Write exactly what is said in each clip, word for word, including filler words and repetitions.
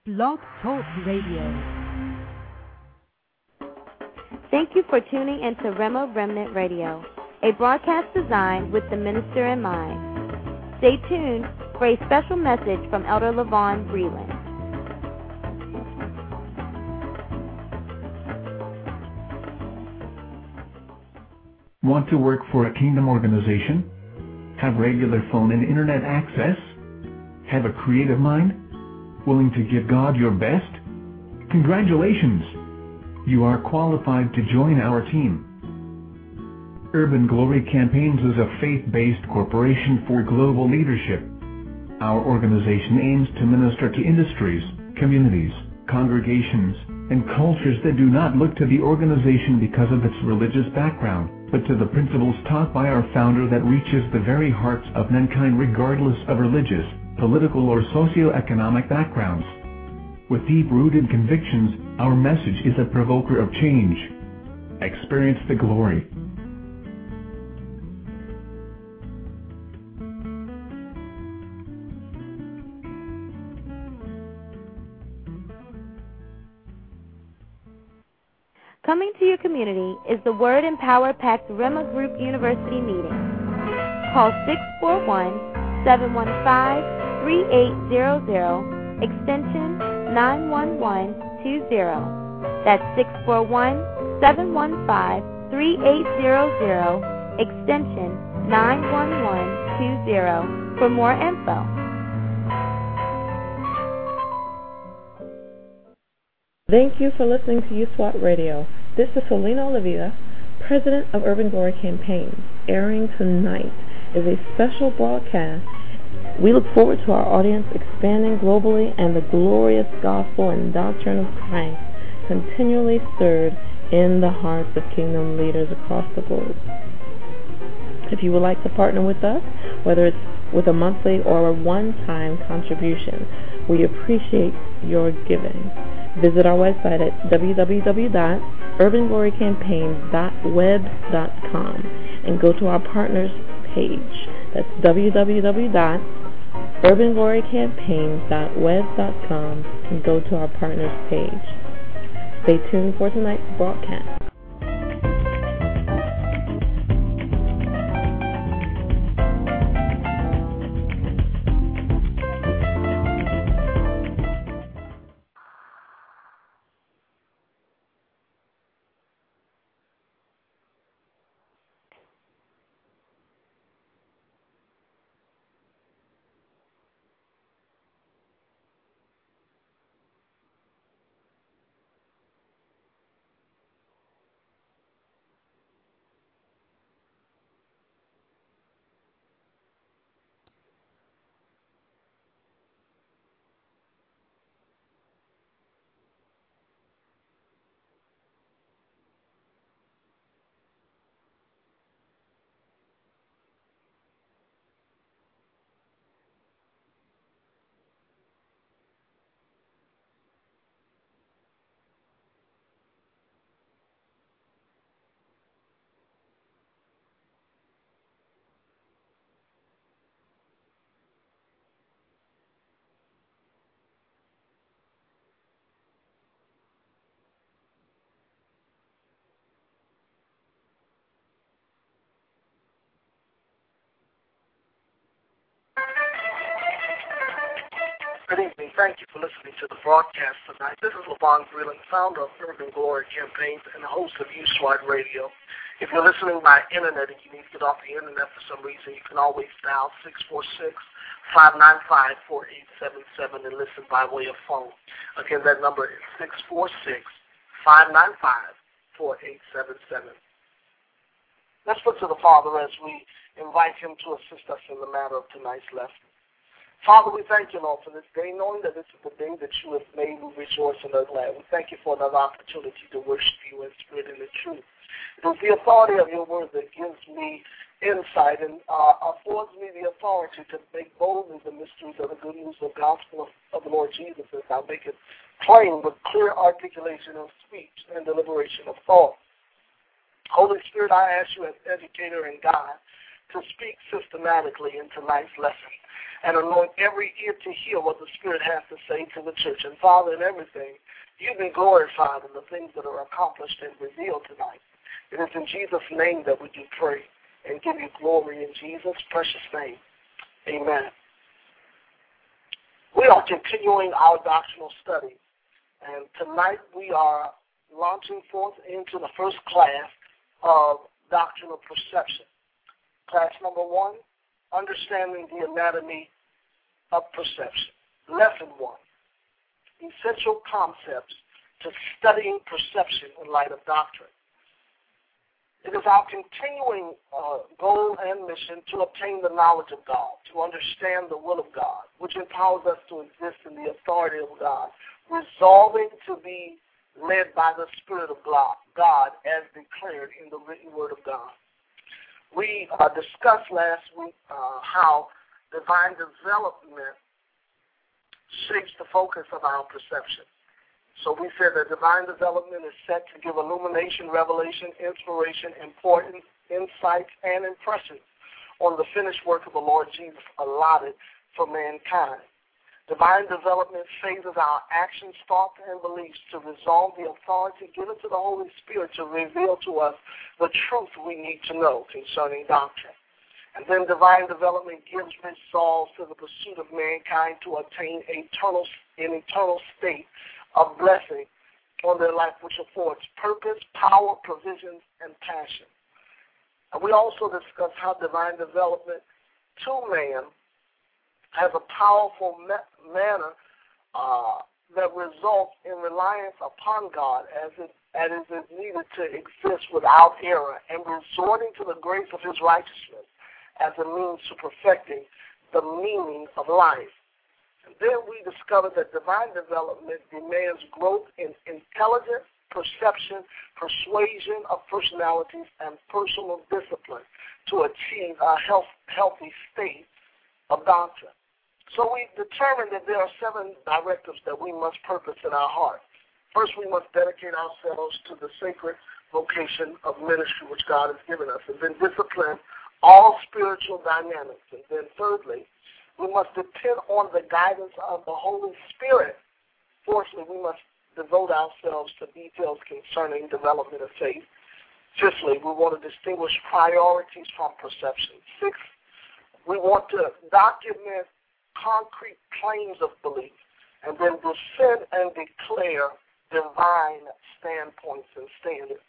Blog Talk Radio. Thank you for tuning into Rhema Remnant Radio, a broadcast designed with the minister in mind. Stay tuned for a special message from Elder LaVon Breland. Want to work for a kingdom organization? Have regular phone and internet access? Have a creative mind? Willing to give God your best? Congratulations! You are qualified to join our team. Urban Glory Campaigns is a faith-based corporation for global leadership. Our organization aims to minister to industries, communities, congregations, and cultures that do not look to the organization because of its religious background, but to the principles taught by our founder that reaches the very hearts of mankind regardless of religious, political, or socioeconomic backgrounds. With deep-rooted convictions, our message is a provoker of change. Experience the glory. Coming to your community is the Word and Power Packed Rhema Group University meeting. Call six four one, seven one five, three eight zero zero, extension nine one one two zero. That's six four one, seven one five, three eight zero zero, extension nine one one two zero for more info. Thank you for listening to U SWAT Radio. This is Selena Olivia, President of Urban Glory Campaigns. Airing tonight is a special broadcast. We look forward to our audience expanding globally and the glorious gospel and doctrine of Christ continually stirred in the hearts of kingdom leaders across the globe. If you would like to partner with us, whether it's with a monthly or a one-time contribution, we appreciate your giving. Visit our website at w w w dot urban glory campaigns dot web dot com and go to our partners page. That's w w w dot urban glory campaigns dot web dot com and go to our partners page. Stay tuned for tonight's broadcast. Good evening. Thank you for listening to the broadcast tonight. This is LaVon Breland, founder of Urban Glory Campaigns and the host of U SWAT Radio. If you're listening by internet and you need to get off the internet for some reason, you can always dial six four six, five nine five, four eight seven seven and listen by way of phone. Again, that number is six four six, five nine five, four eight seven seven. Let's look to the Father as we invite him to assist us in the matter of tonight's lesson. Father, we thank you, Lord, for this day, knowing that this is the day that you have made. We rejoice and are glad. We thank you for another opportunity to worship you in spirit and in truth. It is the authority of your word that gives me insight and uh, affords me the authority to make boldly the mysteries of the good news of the gospel of, of the Lord Jesus, as I make it plain with clear articulation of speech and deliberation of thought. Holy Spirit, I ask you as educator and guide to speak systematically in tonight's lesson and anoint every ear to hear what the Spirit has to say to the church. And Father, in everything, you've been glorified in the things that are accomplished and revealed tonight. It is in Jesus' name that we do pray and give you glory in Jesus' precious name. Amen. We are continuing our doctrinal study, and tonight we are launching forth into the first class of doctrinal perception. Class number one, understanding the anatomy of perception. Lesson one, essential concepts to studying perception in light of doctrine. It is our continuing uh, goal and mission to obtain the knowledge of God, to understand the will of God, which empowers us to exist in the authority of God, resolving to be led by the Spirit of God as declared in the written word of God. We uh, discussed last week uh, how divine development shapes the focus of our perception. So we said that divine development is set to give illumination, revelation, inspiration, importance, insights, and impressions on the finished work of the Lord Jesus allotted for mankind. Divine development phases our actions, thoughts, and beliefs to resolve the authority given to the Holy Spirit to reveal to us the truth we need to know concerning doctrine. And then divine development gives resolve to the pursuit of mankind to attain eternal, an eternal state of blessing on their life, which affords purpose, power, provisions, and passion. And we also discussed how divine development to man has a powerful ma- manner uh, that results in reliance upon God as it, as it is needed to exist without error and resorting to the grace of his righteousness as a means to perfecting the meaning of life. And then we discovered that divine development demands growth in intelligence, perception, persuasion of personalities, and personal discipline to achieve a health, healthy state of doctrine. So we determined that there are seven directives that we must purpose in our heart. First, we must dedicate ourselves to the sacred vocation of ministry which God has given us, and then discipline all spiritual dynamics. And then thirdly, we must depend on the guidance of the Holy Spirit. Fourthly, we must devote ourselves to details concerning development of faith. Fifthly, we want to distinguish priorities from perception. Sixth, we want to document concrete claims of belief, and then defend and declare divine standpoints and standards.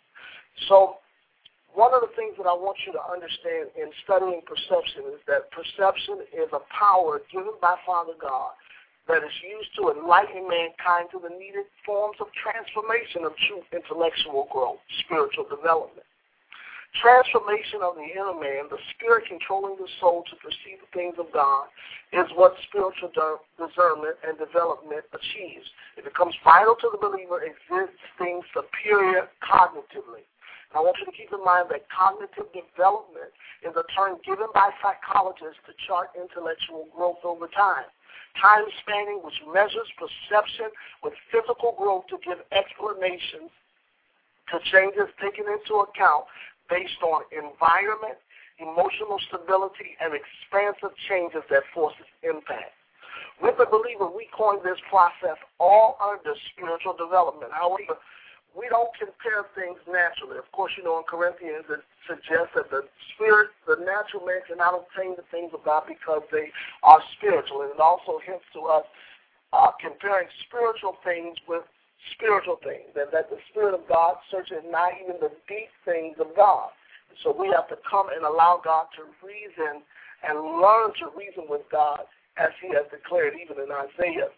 So one of the things that I want you to understand in studying perception is that perception is a power given by Father God that is used to enlighten mankind to the needed forms of transformation of true intellectual growth, spiritual development. Transformation of the inner man, the spirit controlling the soul to perceive the things of God, is what spiritual discernment and development achieves. It becomes vital to the believer existing superior cognitively. And I want you to keep in mind that cognitive development is a term given by psychologists to chart intellectual growth over time. Time spanning, which measures perception with physical growth to give explanations to changes taken into account based on environment, emotional stability, and expansive changes that forces impact. With the believer, we coin this process all under spiritual development. However, we don't compare things naturally. Of course, you know, in Corinthians it suggests that the spirit, the natural man cannot obtain the things of God because they are spiritual. And it also hints to us uh, comparing spiritual things with spiritual things, and that the Spirit of God searches not even the deep things of God. So we have to come and allow God to reason and learn to reason with God as he has declared even in Isaiah.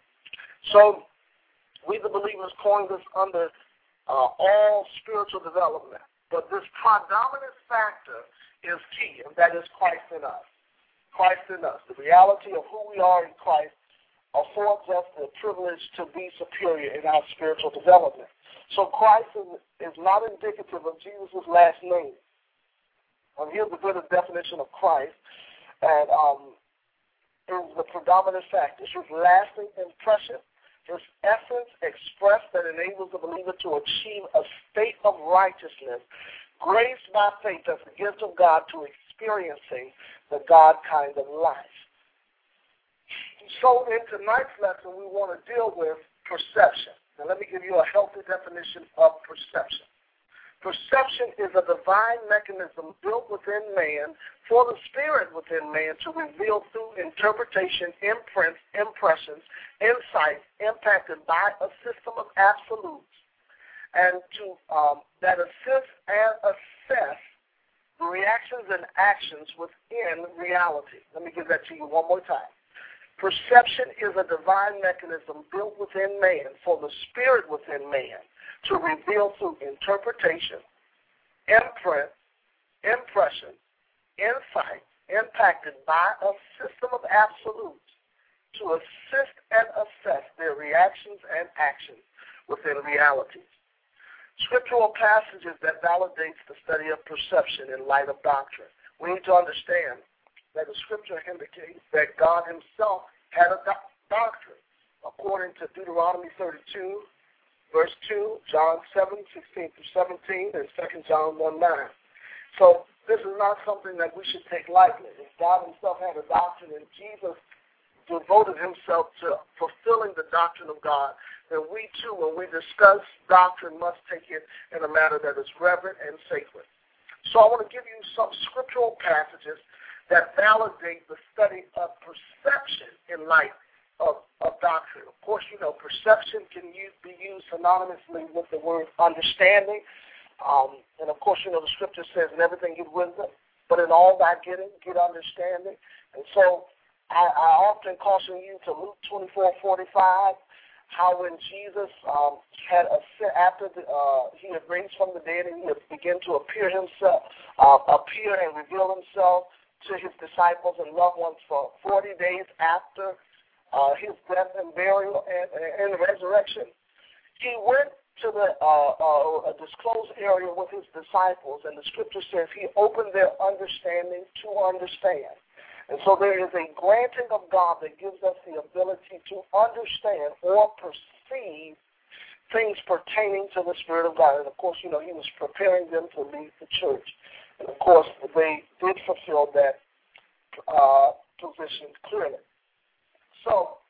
So we the believers coin this under uh, all spiritual development. But this predominant factor is key, and that is Christ in us. Christ in us. The reality of who we are in Christ affords us the privilege to be superior in our spiritual development. So Christ is, is not indicative of Jesus' last name. And here's the good definition of Christ, and um, is the predominant factor. His lasting impression, his essence expressed that enables the believer to achieve a state of righteousness, graced by faith as the gift of God to experience experiencing the God kind of life. So in tonight's lesson, we want to deal with perception. Now let me give you a healthy definition of perception. Perception is a divine mechanism built within man for the spirit within man to reveal through interpretation, imprints, impressions, insights impacted by a system of absolutes, and to um, that assist and assess the reactions and actions within reality. Let me give that to you one more time. Perception is a divine mechanism built within man for the spirit within man to reveal through interpretation, imprint, impression, insight impacted by a system of absolutes to assist and assess their reactions and actions within realities. Scriptural passages that validates the study of perception in light of doctrine. We need to understand that the scripture indicates that God himself had a do- doctrine according to Deuteronomy thirty-two, verse two, John seven, sixteen through seventeen, and Second John one, nine. So this is not something that we should take lightly. If God himself had a doctrine and Jesus devoted himself to fulfilling the doctrine of God, then we too, when we discuss doctrine, must take it in a manner that is reverent and sacred. So I want to give you some scriptural passages that validate the study of perception in light of, of doctrine. Of course, you know, perception can use, be used synonymously with the word understanding. Um, and, of course, you know, the scripture says, in everything get wisdom, but in all thy getting, get understanding. And so I, I often caution you to Luke twenty-four forty-five, how when Jesus um, had a, after the, uh, he had raised from the dead and he had begun to appear himself, uh, appear and reveal himself to his disciples and loved ones for forty days after uh, his death and burial and, and resurrection. He went to the uh, uh, a disclosed area with his disciples, and the scripture says he opened their understanding to understand. And so there is a granting of God that gives us the ability to understand or perceive things pertaining to the Spirit of God. And, of course, you know, he was preparing them to lead the church. And, of course, they did fulfill that uh, position clearly. So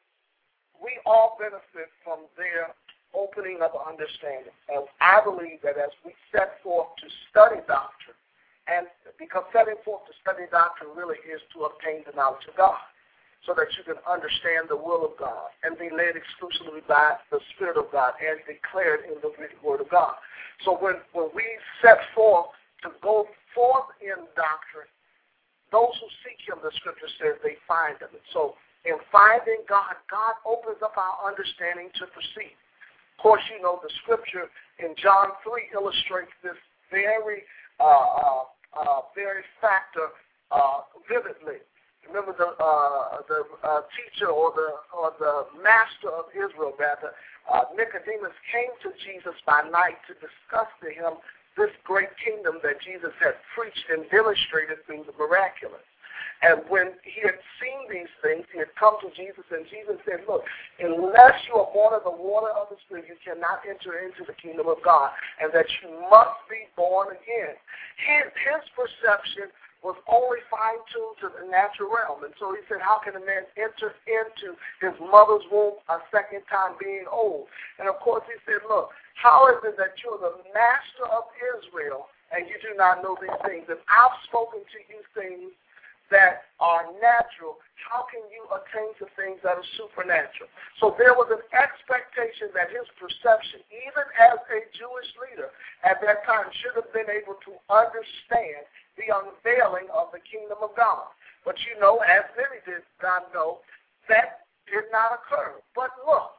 we all benefit from their opening of understanding. And I believe that as we set forth to study doctrine, and because setting forth to study doctrine really is to obtain the knowledge of God, so that you can understand the will of God and be led exclusively by the Spirit of God and declared in the written word of God. So when, when we set forth to go forth in doctrine, those who seek him, the scripture says, they find him. And so in finding God, God opens up our understanding to perceive. Of course, you know, the scripture in John three illustrates this very, uh, uh, uh, very factor uh, vividly. Remember the uh, the uh, teacher or the or the master of Israel, rather, uh, Nicodemus came to Jesus by night to discuss to him this great kingdom that Jesus had preached and demonstrated through the miraculous. And when he had seen these things, he had come to Jesus, and Jesus said, look, unless you are born of the water of the Spirit, you cannot enter into the kingdom of God, and that you must be born again. His, his perception was only fine-tuned to the natural realm. And so he said, how can a man enter into his mother's womb a second time being old? And, of course, he said, look, how is it that you're the master of Israel and you do not know these things? If I've spoken to you things that are natural, how can you attain to things that are supernatural? So there was an expectation that his perception, even as a Jewish leader at that time, should have been able to understand the unveiling of the kingdom of God. But you know, as many did not know, that did not occur. But look,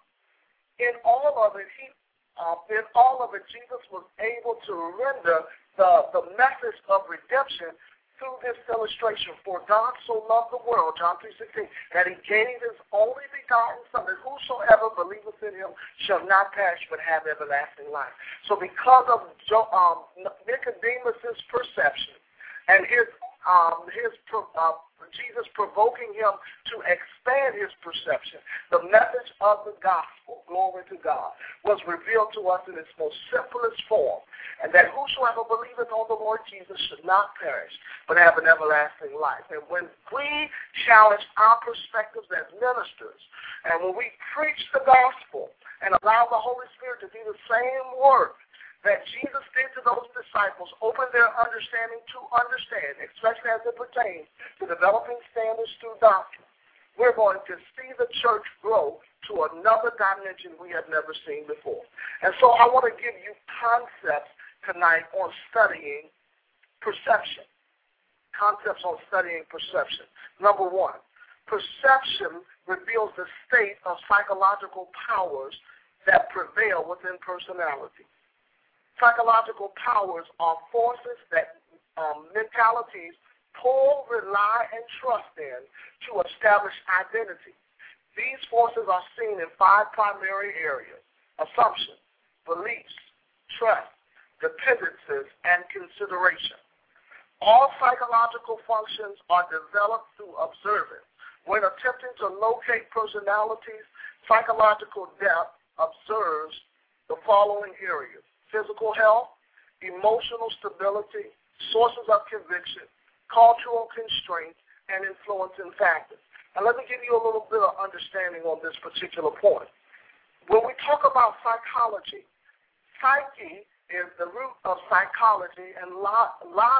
in all of it, he, uh, in all of it, Jesus was able to render the, the message of redemption through this illustration. For God so loved the world, John three sixteen, that he gave his only begotten Son, that whosoever believeth in him shall not perish but have everlasting life. So because of um, Nicodemus' perception and his um, his uh, Jesus provoking him to expand his perception. The message of the gospel, glory to God, was revealed to us in its most simplest form, and that whosoever believeth on the Lord Jesus should not perish, but have an everlasting life. And when we challenge our perspectives as ministers, and when we preach the gospel and allow the Holy Spirit to do the same work that Jesus did to those disciples, open their understanding to understand, especially as it pertains to developing standards through doctrine, we're going to see the church grow to another dimension we have never seen before. And so I want to give you concepts tonight on studying perception. Concepts on studying perception. Number one, perception reveals the state of psychological powers that prevail within personality. Psychological powers are forces that um, mentalities pull, rely, and trust in to establish identity. These forces are seen in five primary areas: assumption, beliefs, trust, dependencies, and consideration. All psychological functions are developed through observance. When attempting to locate personalities, psychological depth observes the following areas: physical health, emotional stability, sources of conviction, cultural constraints, and influencing factors. Now let me give you a little bit of understanding on this particular point. When we talk about psychology, psyche is the root of psychology, and lo-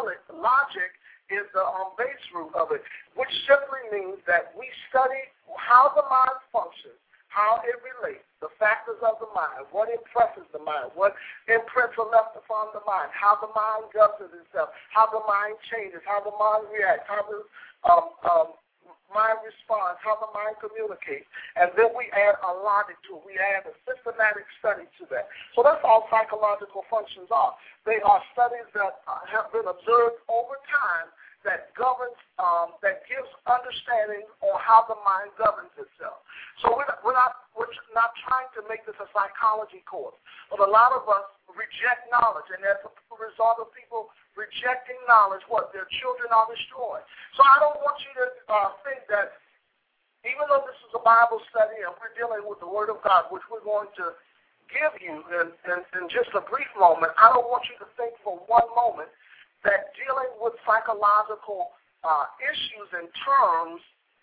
logic is the um, base root of it, which simply means that we study how the mind functions, how it relates, the factors of the mind, what impresses the mind, what imprints are left upon the mind, how the mind governs itself, how the mind changes, how the mind reacts, how the um, um, mind responds, how the mind communicates. And then we add a logic to it. We add a systematic study to that. So that's all psychological functions are. They are studies that uh, have been observed over time that governs, um, that gives understanding on how the mind governs itself. So we're not, we're not, we're not trying to make this a psychology course, but a lot of us reject knowledge, and as a result of people rejecting knowledge, what, their children are destroyed. So I don't want you to uh, think that even though this is a Bible study and we're dealing with the Word of God, which we're going to give you in, in, in just a brief moment, I don't want you to think for one moment that dealing with psychological uh, issues and terms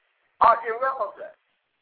are irrelevant.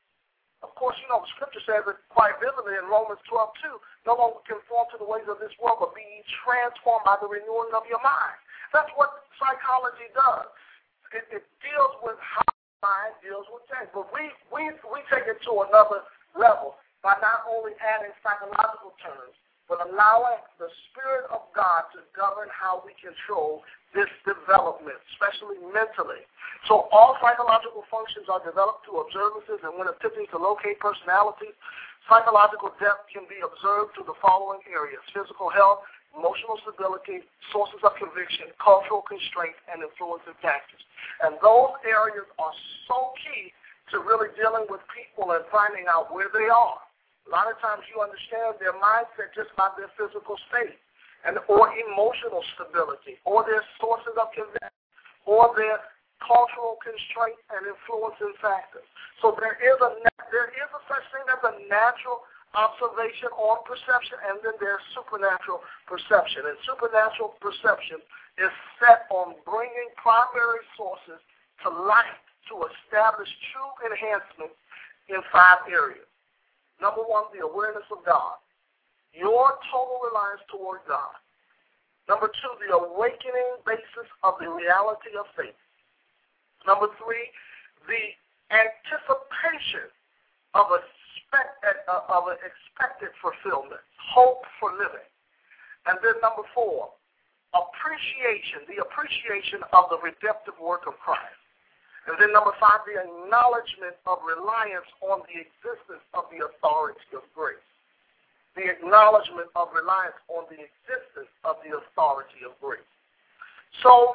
Of course, you know, the Scripture says it quite vividly in Romans twelve two, no longer conform to the ways of this world, but be transformed by the renewing of your mind. That's what psychology does. It, it deals with how the mind deals with things. But we, we, we take it to another level by not only adding psychological terms, but allowing the Spirit of God to govern how we control this development, especially mentally. So all psychological functions are developed through observances, and when attempting to locate personalities, psychological depth can be observed through the following areas: physical health, emotional stability, sources of conviction, cultural constraints, and influencing factors. And those areas are so key to really dealing with people and finding out where they are. A lot of times you understand their mindset just by their physical state, and or emotional stability, or their sources of conviction, or their cultural constraints and influencing factors. So there is a there is a such thing as a natural observation or perception, and then there's supernatural perception. And supernatural perception is set on bringing primary sources to light to establish true enhancement in five areas. Number one, the awareness of God, your total reliance toward God. Number two, the awakening basis of the reality of faith. Number three, the anticipation of, a spec, uh, of an expected fulfillment, hope for living. And then number four, appreciation, the appreciation of the redemptive work of Christ. And then number five, the acknowledgement of reliance on the existence of the authority of grace. The acknowledgement of reliance on the existence of the authority of grace. So,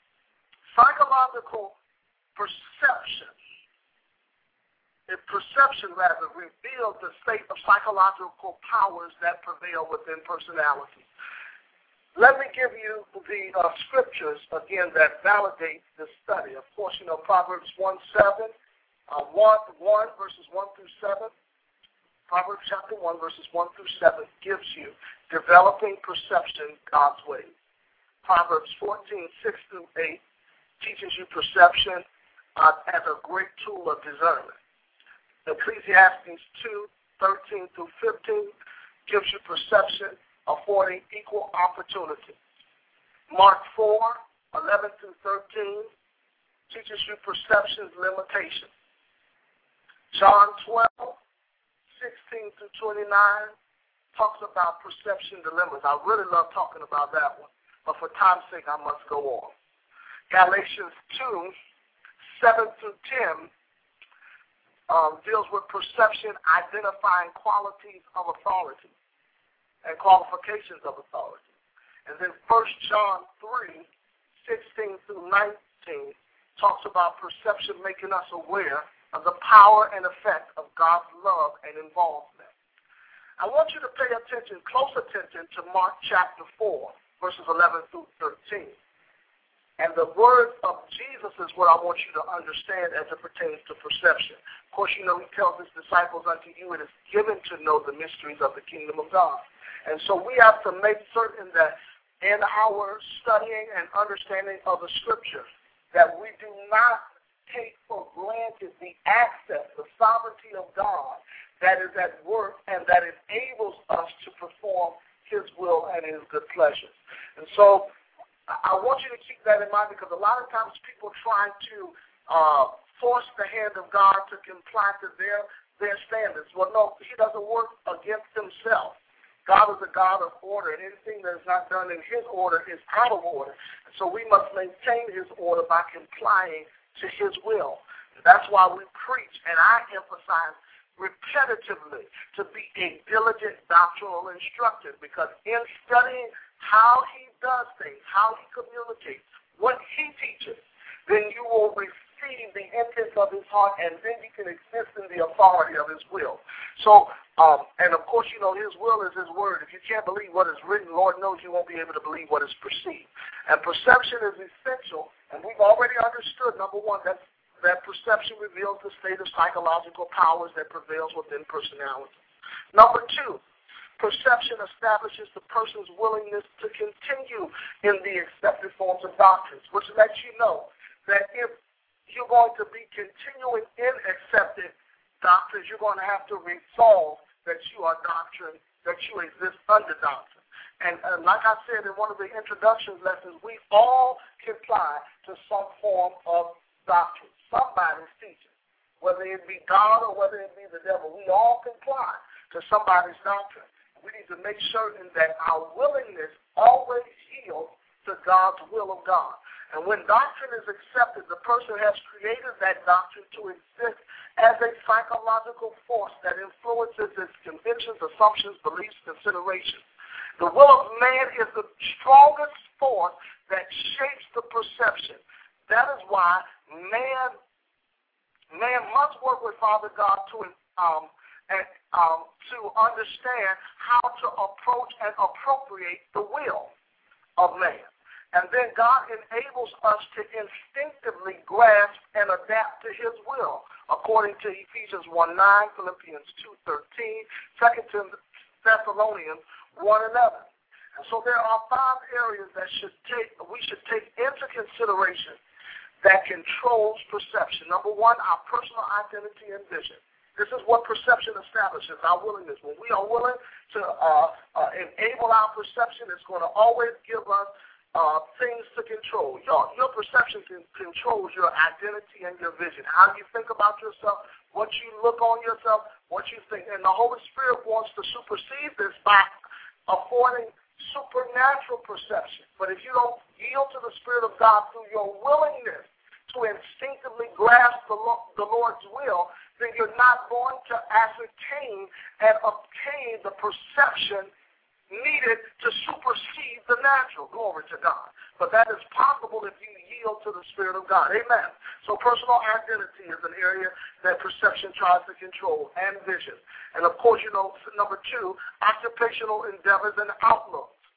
psychological perception, if perception rather, reveals the state of psychological powers that prevail within personality. let me give you the uh, scriptures, again, that validate this study. Of course, you know, Proverbs one seven, uh, one, one, verses one through seven. Proverbs chapter one, verses one through seven gives you developing perception God's way. Proverbs fourteen, six through eight teaches you perception uh, as a great tool of discernment. Ecclesiastes two, thirteen through fifteen gives you perception affording equal opportunity. Mark four, eleven through thirteen teaches you perception's limitation. John twelve, sixteen through twenty-nine talks about perception dilemmas. I really love talking about that one, but for time's sake, I must go on. Galatians two, seven through ten um, deals with perception identifying qualities of authority and qualifications of authority. And then First John three, sixteen through nineteen talks about perception making us aware of the power and effect of God's love and involvement. I want you to pay attention, close attention to Mark chapter four, verses eleven through thirteen. And the words of Jesus is what I want you to understand as it pertains to perception. Of course, you know, he tells his disciples, unto you it is given to know the mysteries of the kingdom of God. And so we have to make certain that in our studying and understanding of the scripture, that we do not take for granted the access, the sovereignty of God that is at work and that enables us to perform his will and his good pleasures. And so I want you to keep that in mind, because a lot of times people try to uh, force the hand of God to comply to their, their standards. Well, no, he doesn't work against himself. God is a God of order, and anything that is not done in his order is out of order. And so we must maintain his order by complying to his will. That's why we preach, and I emphasize repetitively, to be a diligent doctrinal instructor, because in studying how he does things, how he communicates, what he teaches, then you will receive the intent of his heart, and then you can exist in the authority of his will. So, um, and of course, you know, his will is his word. If you can't believe what is written, Lord knows you won't be able to believe what is perceived. And perception is essential, and we've already understood, number one, that, that perception reveals the state of psychological powers that prevails within personality. Number two, perception establishes the person's willingness to continue in the accepted forms of doctrines, which lets you know that if you're going to be continuing in accepted doctrines, you're going to have to resolve that you are doctrine, that you exist under doctrine. And, and like I said in one of the introduction lessons, we all comply to some form of doctrine. Somebody's teaching, whether it be God or whether it be the devil, we all comply to somebody's doctrine. We need to make certain that our willingness always yields to God's will of God. And when doctrine is accepted, the person has created that doctrine to exist as a psychological force that influences its convictions, assumptions, beliefs, considerations. The will of man is the strongest force that shapes the perception. That is why man, man must work with Father God to um, and, um, to understand how to approach and appropriate the will of man. And then God enables us to instinctively grasp and adapt to his will, according to Ephesians one nine, Philippians two thirteen, Second Thessalonians one eleven. And so there are five areas that should take we should take into consideration that controls perception. Number one, our personal identity and vision. This is what perception establishes, our willingness. When we are willing to uh, uh, enable our perception, it's going to always give us Uh, things to control. Your, your perception can, controls your identity and your vision. How you think about yourself, what you look on yourself, what you think. And the Holy Spirit wants to supersede this by affording supernatural perception. But if you don't yield to the Spirit of God through your willingness to instinctively grasp the, the Lord's will, then you're not going to ascertain and obtain the perception needed to supersede the natural. Glory to God. But that is possible if you yield to the Spirit of God. Amen. So personal identity is an area that perception tries to control, and vision. And of course, you know, number two, occupational endeavors and outlooks.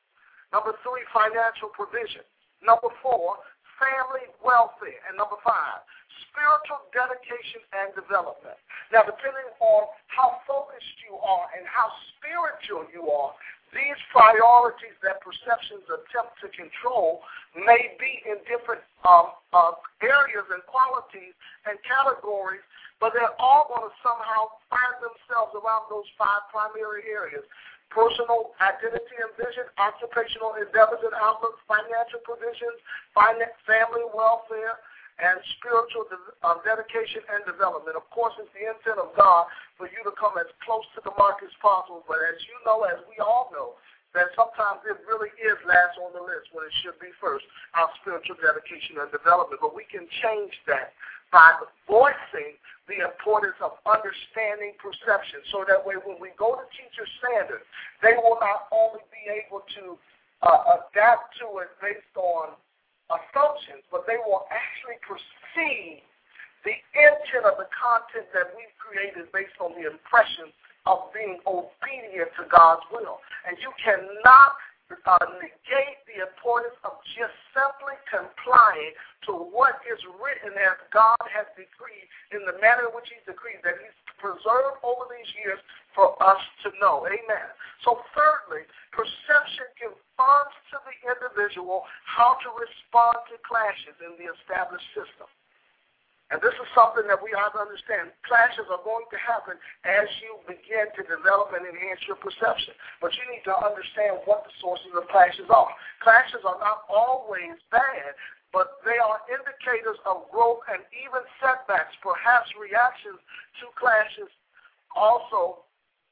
Number three, financial provision. Number four, family welfare. And number five, spiritual dedication and development. Now, depending on how focused you are and how spiritual you are, these priorities that perceptions attempt to control may be in different um, uh, areas and qualities and categories, but they're all going to somehow find themselves around those five primary areas: personal identity and vision, occupational endeavors and outlooks, financial provisions, finance, family welfare, and spiritual de- uh, dedication and development. Of course, it's the intent of God for you to come as close to the mark as possible, but as you know, as we all know, that sometimes it really is last on the list when it should be first, our spiritual dedication and development. But we can change that by voicing the importance of understanding perception, so that way when we go to teacher standards, they will not only be able to uh, adapt to it based on assumptions, but they will actually perceive the intent of the content that we've created based on the impression of being obedient to God's will. And you cannot uh, negate the importance of just simply complying to what is written as God has decreed in the manner in which He's decreed, that He's preserved over these years for us to know. Amen. So thirdly, perception confirms to the individual how to respond to clashes in the established system. And this is something that we have to understand. Clashes are going to happen as you begin to develop and enhance your perception. But you need to understand what the sources of clashes are. Clashes are not always bad, but they are indicators of growth and even setbacks. Perhaps reactions to clashes also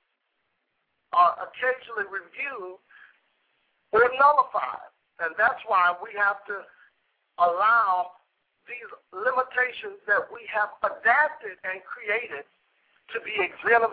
are occasionally reviewed or nullified. And that's why we have to allow these limitations that we have adapted and created to be examined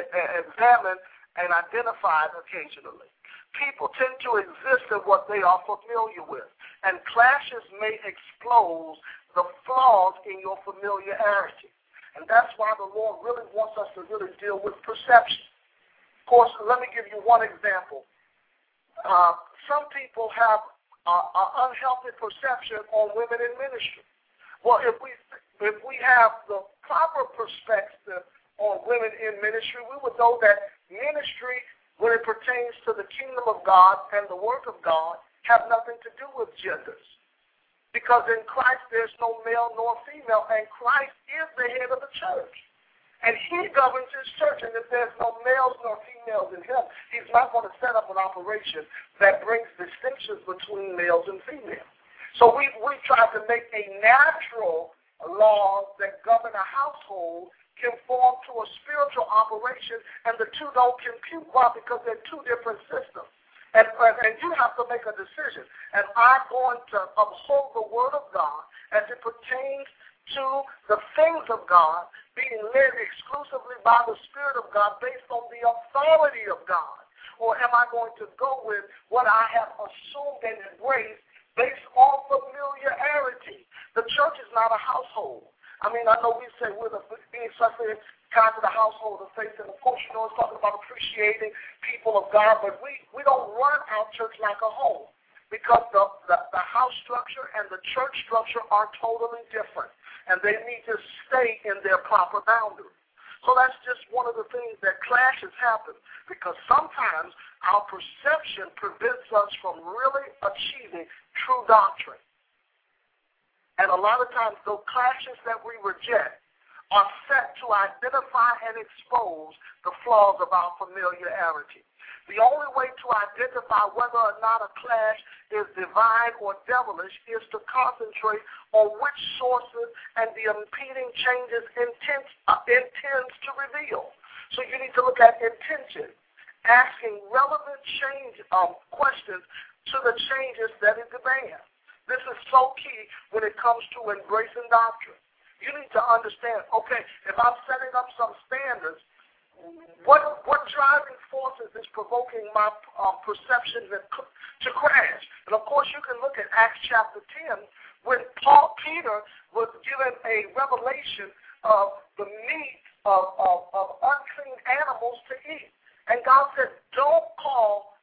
and identified occasionally. People tend to exist in what they are familiar with, and clashes may expose the flaws in your familiarity. And that's why the Lord really wants us to really deal with perception. Of course, let me give you one example. Uh, some people have an unhealthy perception on women in ministry. Well, if we if we have the proper perspective on women in ministry, we would know that ministry, when it pertains to the kingdom of God and the work of God, have nothing to do with genders. Because in Christ there's no male nor female, and Christ is the head of the church. And He governs His church, and if there's no males nor females in Him, He's not going to set up an operation that brings distinctions between males and females. So we we try to make a natural law that govern a household conform to a spiritual operation, and the two don't compute. Why? Because they're two different systems. And, and you have to make a decision. Am I going to uphold the Word of God as it pertains to the things of God, being led exclusively by the Spirit of God based on the authority of God? Or am I going to go with what I have assumed and embraced based on familiarity? The church is not a household. I mean, I know we say we're the, being such a kind of the household of faith, and of course, you know, it's talking about appreciating people of God, but we, we don't run our church like a home, because the, the, the house structure and the church structure are totally different, and they need to stay in their proper boundaries. So that's just one of the things that clashes happen, because sometimes our perception prevents us from really achieving true doctrine. And a lot of times, those clashes that we reject are set to identify and expose the flaws of our familiarity. The only way to identify whether or not a clash is divine or devilish is to concentrate on which sources and the impeding changes intends, uh, intends to reveal. So you need to look at intention, asking relevant change um, questions to the changes that it demands. This is so key when it comes to embracing doctrine. You need to understand, okay, if I'm setting up some standards, what what driving forces is provoking my um, perceptions to crash? And of course, you can look at Acts chapter ten, when Paul Peter was given a revelation of the meat of, of, of unclean animals to eat. And God said, don't call anything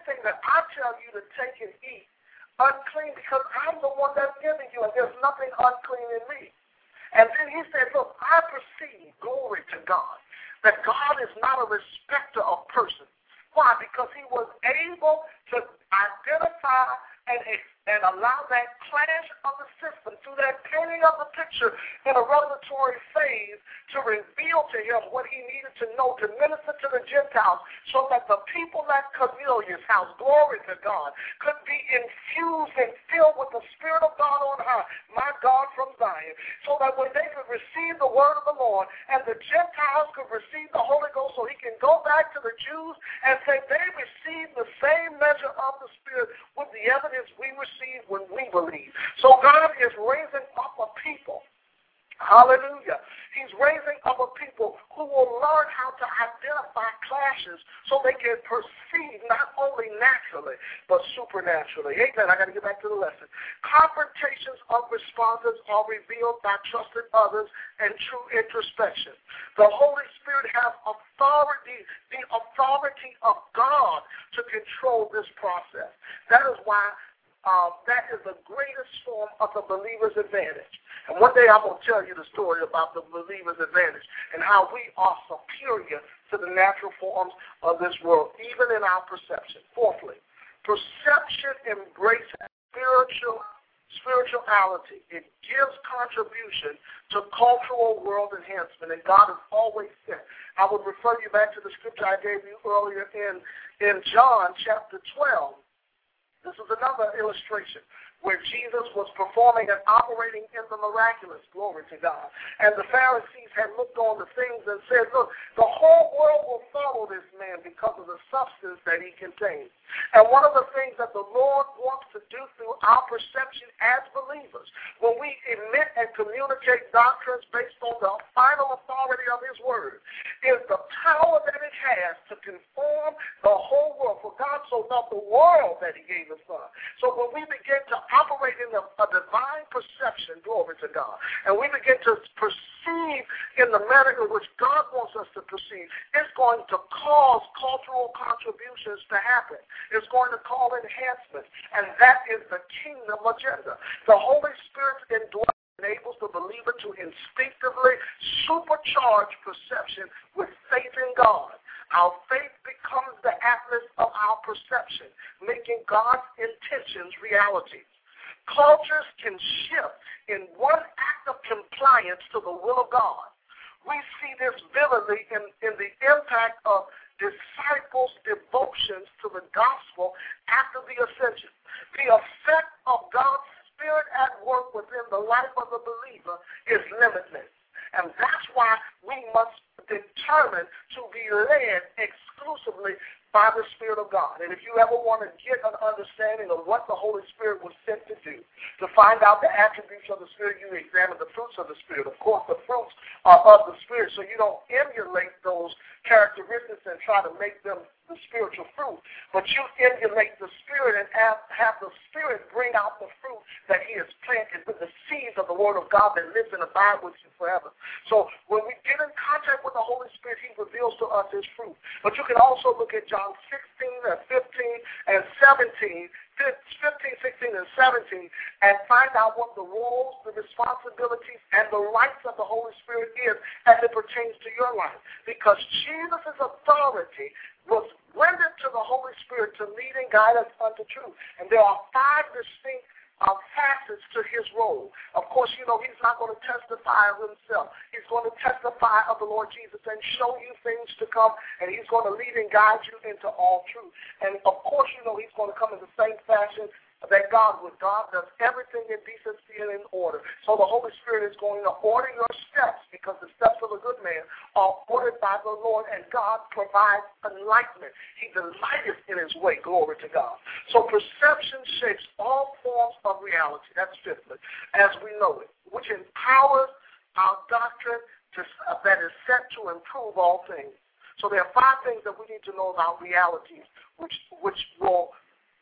anything that I tell you to take and eat unclean, because I'm the one that's giving you, and there's nothing unclean in me. And then he said, look, I perceive, glory to God, that God is not a respecter of persons. Why? Because he was able to identify and, and allow that clash of the system through that painting of the picture in a revelatory phase to reveal to him what he needed to know to minister to the Gentiles, so that the people at Cornelius' house, glory to God, could be infused and filled with the Spirit of God on high, my God from Zion, so that when they could receive the word of the Lord and the Gentiles could receive the Holy Ghost, so he can go back to the Jews and say they received the same measure of the Spirit with the evidence we receive when we believe. So God is raising up a people. Hallelujah. He's raising up a people who will learn how to identify clashes so they can perceive not only naturally, but supernaturally. Amen. I got to get back to the lesson. Confrontations of responses are revealed by trusted others and true introspection. The Holy Spirit has authority, the authority of God to control this process. That is why Uh, that is the greatest form of the believer's advantage. And one day I'm going to tell you the story about the believer's advantage and how we are superior to the natural forms of this world, even in our perception. Fourthly, perception embraces spiritual spirituality. It gives contribution to cultural world enhancement, and God has always said. I would refer you back to the scripture I gave you earlier in, in John chapter twelve. This is another illustration where Jesus was performing and operating in the miraculous, glory to God. And the Pharisees had looked on the things and said, look, the whole world will follow this man because of the substance that he contains. And one of the things that the Lord wants to do through our perception as believers, when we emit and communicate doctrines based on the final authority of his word, is the power that it has to conform the whole world. For God so loved the world that he gave his son. So when we begin to operate in a, a divine perception, glory to God, and we begin to perceive in the manner in which God wants us to perceive, it's going to cause cultural contributions to happen. It's going to cause enhancement, and that is the kingdom agenda. The Holy Spirit's indwelling enables the believer to instinctively supercharge perception with faith in God. Our faith becomes the atlas of our perception, making God's intentions reality. Cultures can shift in one act of compliance to the will of God. We see this vividly in, in the impact of disciples' devotions to the gospel after the ascension. The effect of God's Spirit at work within the life of the believer is limitless. And that's why we must determine to be led exclusively by the Spirit of God. And if you ever want to get an understanding of what the Holy Spirit was sent to do, to find out the attributes of the Spirit, you examine the fruits of the Spirit. Of course, the fruits are of the Spirit, so you don't emulate those characteristics and try to make them the spiritual fruit, but you emulate the Spirit and have, have the Spirit bring out the fruit that he has planted with the seeds of the Word of God that lives and abides with you forever. So when we get in contact with the Holy Spirit, he reveals to us his fruit. But you can also look at John sixteen and fifteen and seventeen, fifteen, sixteen, and seventeen, and find out what the roles, the responsibilities, and the rights of the Holy Spirit is as it pertains to your life. Because Jesus' authority was rendered to the Holy Spirit to lead and guide us unto truth. And there are five distinct uh, facets to his role. Of course, you know, he's not going to testify of himself. He's going to testify of the Lord Jesus and show you things to come, and he's going to lead and guide you into all truth. And, of course, you know, he's going to come in the same fashion that God would. God does everything in decency and in order. So the Holy Spirit is going to order your steps, because the steps of a good man are ordered by the Lord, and God provides enlightenment. He delighteth in his way. Glory to God. So perception shapes all forms of reality. That's fifthly, as we know it, which empowers our doctrine to, uh, that is set to improve all things. So there are five things that we need to know about realities, which which will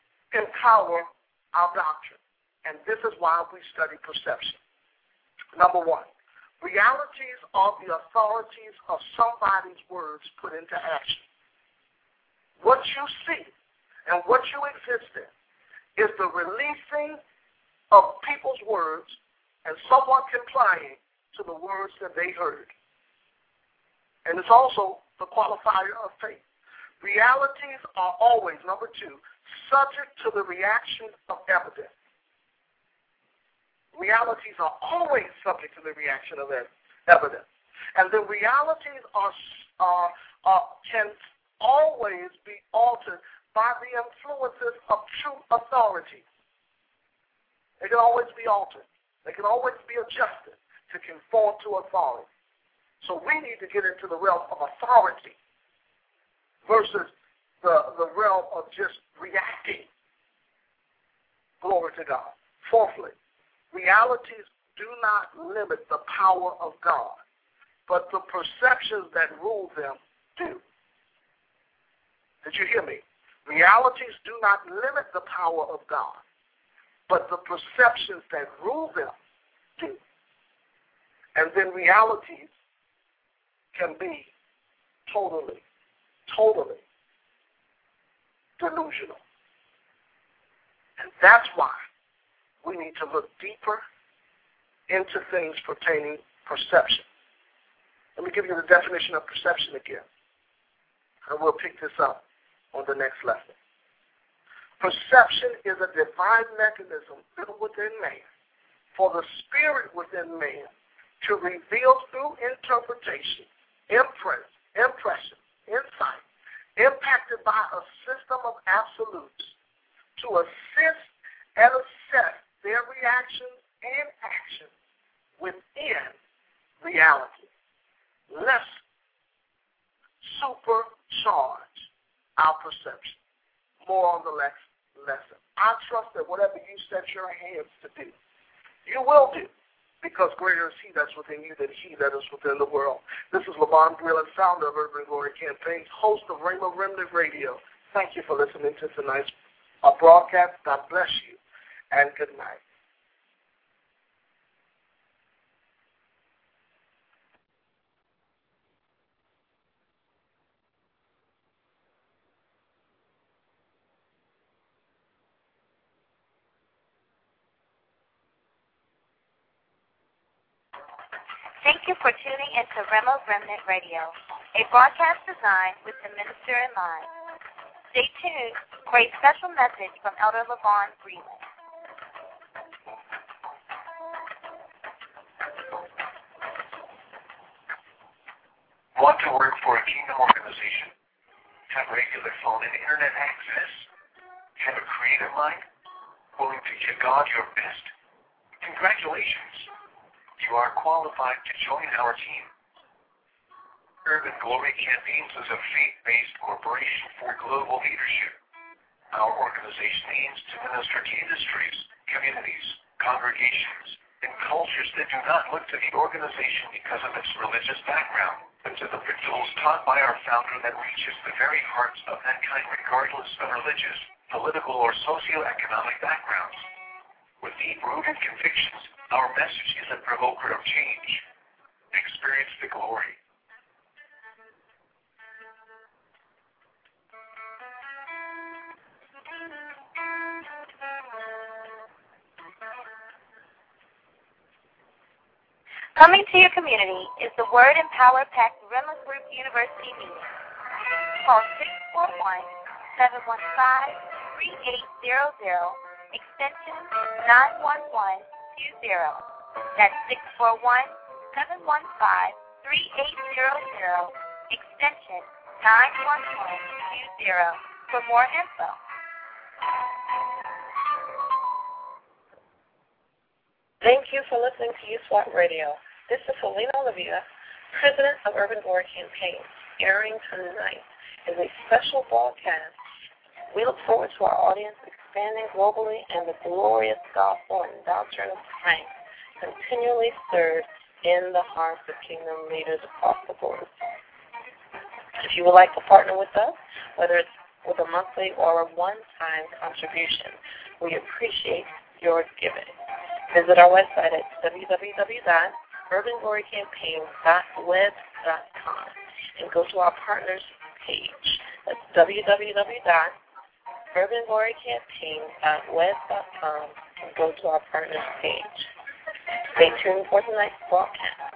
empower our doctrine. And this is why we study perception. Number one, realities are the authorities of somebody's words put into action. What you see And what you exist in is the releasing of people's words and someone complying to the words that they heard. And it's also the qualifier of faith. Realities are always, number two, subject to the reaction of evidence. Realities are always subject to the reaction of evidence. And the realities are, are, are can always be altered by the influences of true authority. They can always be altered. They can always be adjusted to conform to authority. So we need to get into the realm of authority versus the, the realm of just reacting. Glory to God. Fourthly, realities do not limit the power of God, but the perceptions that rule them do. Did you hear me? Realities do not limit the power of God, but the perceptions that rule them do. And then realities can be totally, totally delusional. And that's why we need to look deeper into things pertaining perception. Let me give you the definition of perception again, and we'll pick this up on the next lesson. Perception is a divine mechanism built within man for the spirit within man to reveal through interpretation, impress, impression, insight, impacted by a system of absolutes to assist and assess their reactions and actions within reality. Let's supercharge our perception. More on the next lesson. I trust that whatever you set your hands to do, you will do, because greater is He that's within you than he that is within the world. This is Levon Breland, founder of Urban Glory Campaigns, host of Rhema Remnant Radio. Thank you for listening to tonight's uh, broadcast. God bless you, and good night. Thank you for tuning into Rhema Remnant Radio, a broadcast designed with the minister in mind. Stay tuned for a special message from Elder Levon Breland. Want to work for a kingdom organization? Have regular phone and internet access? Have a creative mind? Willing to give God your best? Congratulations. You are qualified to join our team. Urban Glory Campaigns is a faith-based corporation for global leadership. Our organization aims to minister to industries, communities, congregations, and cultures that do not look to the organization because of its religious background, but to the principles taught by our founder that reaches the very hearts of mankind regardless of religious, political, or socioeconomic backgrounds. With deep-rooted convictions, our message is a provoker of change. Experience the glory. Coming to your community is the Word and Power Packed Rhema Group University meeting. Call six four one, seven one five, three eight zero zero, extension nine one one two zero. That's six four one, seven one five, three eight zero zero, extension nine one one two zero for more info. Thank you for listening to U SWAT Radio. This is Selena Olivia, President of Urban Glory Campaigns. Airing tonight is a special broadcast. We look forward to our audience expanding globally and the glorious gospel and doctrine of Christ continually stirred in the hearts of kingdom leaders across the board. If you would like to partner with us, whether it's with a monthly or a one-time contribution, we appreciate your giving. Visit our website at w w w dot urban glory campaigns dot web dot com and go to our partners page. That's w w w dot urban glory campaign dot web dot com and go to our partners page. Stay tuned for tonight's broadcast.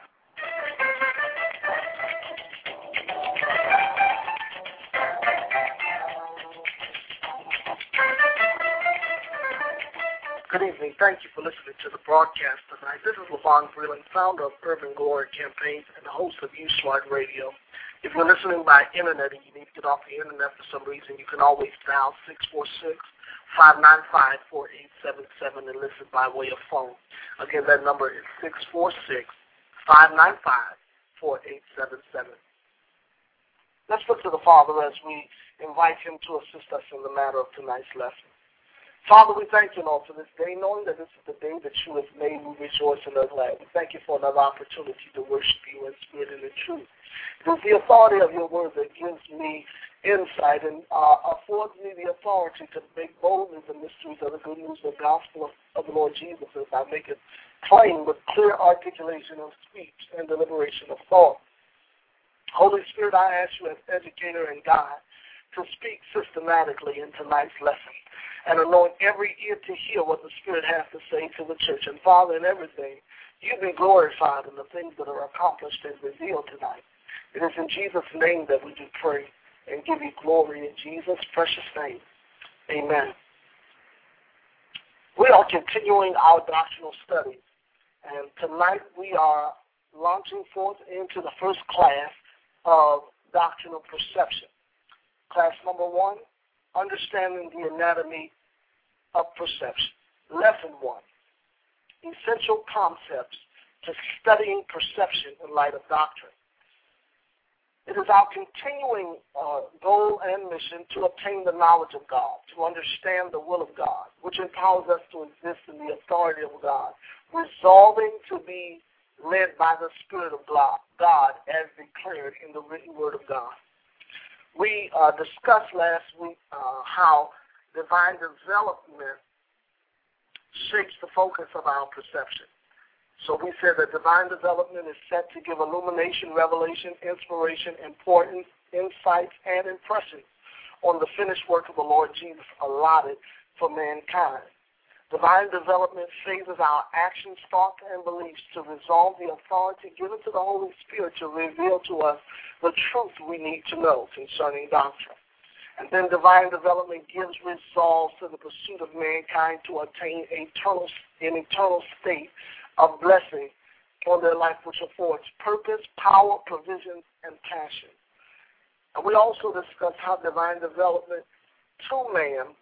Good evening. Thank you for listening to the broadcast tonight. This is LaVon Breland, founder of Urban Glory Campaigns and the host of U-Swat Radio. If you're listening by internet and you need to get off the internet for some reason, you can always dial six four six, five nine five, four eight seven seven and listen by way of phone. Again, that number is six four six, five nine five, four eight seven seven. Let's look to the Father as we invite him to assist us in the matter of tonight's lesson. Father, we thank you, Lord, for this day, knowing that this is the day that you have made. We rejoice and are glad. We thank you for another opportunity to worship you in spirit and in truth. It is the authority of your word that gives me insight and uh, affords me the authority to make boldly the mysteries of the good news of the gospel of, of the Lord Jesus as I make it plain with clear articulation of speech and deliberation of thought. Holy Spirit, I ask you as educator and guide to speak systematically in tonight's lesson and anoint every ear to hear what the Spirit has to say to the church. And Father, in everything, you be glorified in the things that are accomplished and revealed tonight. It is in Jesus' name that we do pray and give you glory in Jesus' precious name. Amen. We are continuing our doctrinal study, and tonight we are launching forth into the first class of doctrinal perception. Class number one, understanding the anatomy of perception. Lesson one, essential concepts to studying perception in light of doctrine. It is our continuing uh, goal and mission to obtain the knowledge of God, to understand the will of God, which empowers us to exist in the authority of God, resolving to be led by the Spirit of God as declared in the written word of God. We uh, discussed last week uh, how divine development shapes the focus of our perception. So we said that divine development is set to give illumination, revelation, inspiration, importance, insights, and impressions on the finished work of the Lord Jesus allotted for mankind. Divine development phases our actions, thoughts, and beliefs to resolve the authority given to the Holy Spirit to reveal to us the truth we need to know concerning doctrine. And then divine development gives resolve to the pursuit of mankind to attain eternal, an eternal state of blessing on their life, which affords purpose, power, provision, and passion. And we also discussed how divine development to man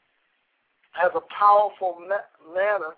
has a powerful ma- manner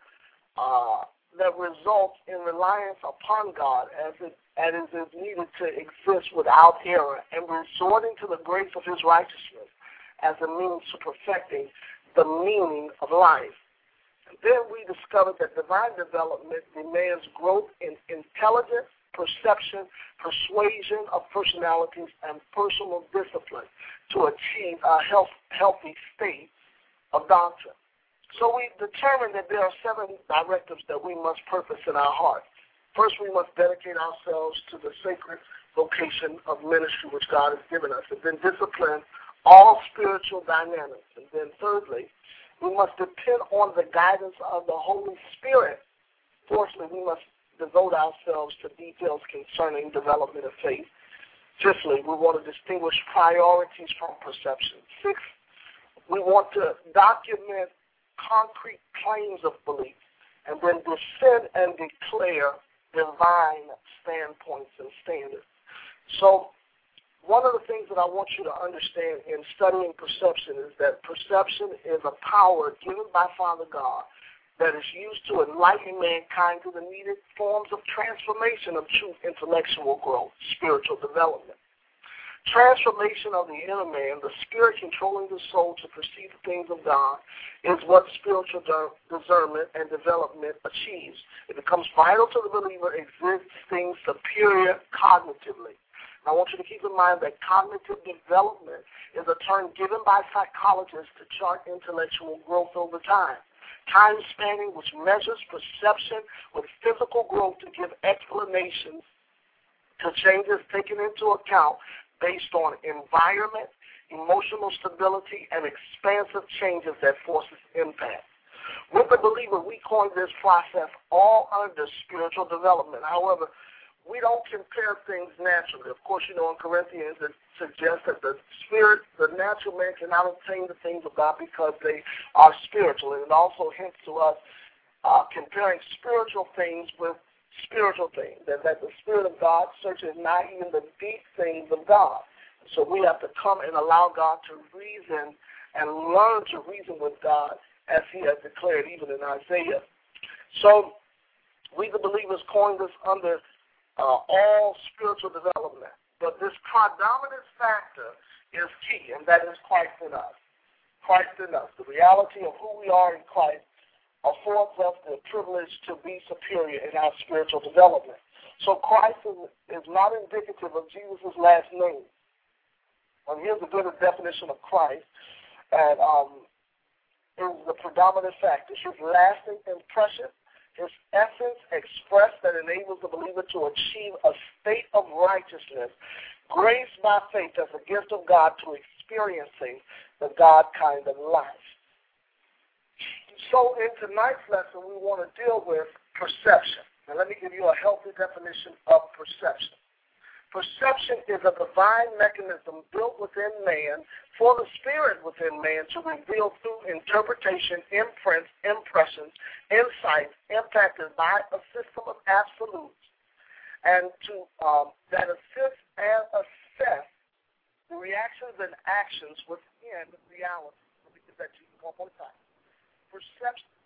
uh, that results in reliance upon God as it, as it is needed to exist without error and resorting to the grace of his righteousness as a means to perfecting the meaning of life. And then we discovered that divine development demands growth in intelligence, perception, persuasion of personalities, and personal discipline to achieve a health, healthy state of doctrine. So we determined that there are seven directives that we must purpose in our heart. First, we must dedicate ourselves to the sacred vocation of ministry which God has given us, and then discipline all spiritual dynamics. And then thirdly, we must depend on the guidance of the Holy Spirit. Fourthly, we must devote ourselves to details concerning development of faith. Fifthly, we want to distinguish priorities from perception. Sixth, we want to document concrete claims of belief and then defend and declare divine standpoints and standards. So one of the things that I want you to understand in studying perception is that perception is a power given by Father God that is used to enlighten mankind to the needed forms of transformation of true intellectual growth, spiritual development. Transformation of the inner man, the spirit controlling the soul to perceive the things of God, is what spiritual discernment and development achieves. It becomes vital to the believer existing superior cognitively. I want you to keep in mind that cognitive development is a term given by psychologists to chart intellectual growth over time. Time spanning, which measures perception with physical growth to give explanations to changes taken into account based on environment, emotional stability, and expansive changes that forces impact. With the believer, we coin this process all under spiritual development. However, we don't compare things naturally. Of course, you know, in Corinthians, it suggests that the spirit, the natural man cannot obtain the things of God because they are spiritual. And it also hints to us uh, comparing spiritual things with spiritual things, and that the Spirit of God searches not even the deep things of God. So we have to come and allow God to reason and learn to reason with God as he has declared even in Isaiah. So we the believers coin this under uh, all spiritual development. But this predominant factor is key, and that is Christ in us. Christ in us. The reality of who we are in Christ affords us the privilege to be superior in our spiritual development. So Christ is, is not indicative of Jesus' last name. And here's a good definition of Christ, and um, is the predominant factor. His lasting impression, his essence expressed that enables the believer to achieve a state of righteousness, graced by faith as a gift of God to experiencing the God kind of life. So in tonight's lesson, we want to deal with perception. Now let me give you a healthy definition of perception. Perception is a divine mechanism built within man for the spirit within man to reveal through interpretation, imprints, impressions, insights impacted by a system of absolutes, and to um, that assist and assess the reactions and actions within reality. Let me get that to you one more time. Perception